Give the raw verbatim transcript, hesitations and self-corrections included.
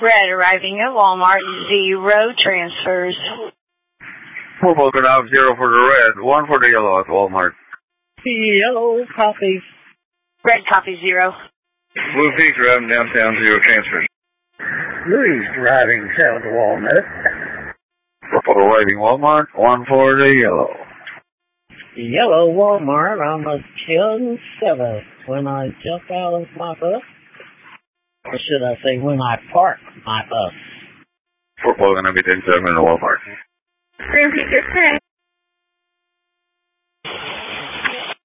Red arriving at Walmart, zero transfers. We're booking out zero for the red, one for the yellow at Walmart. Yellow copy. Red copy zero. Blue Peak driving downtown, zero transfers. Louis driving south to Walnut. Purple arriving Walmart, one for the yellow. Yellow Walmart on the ten seven when I jump out of my bus. Or should I say when I park my bus? Purple going to be ten seven in Walmart. Green Peak is ten.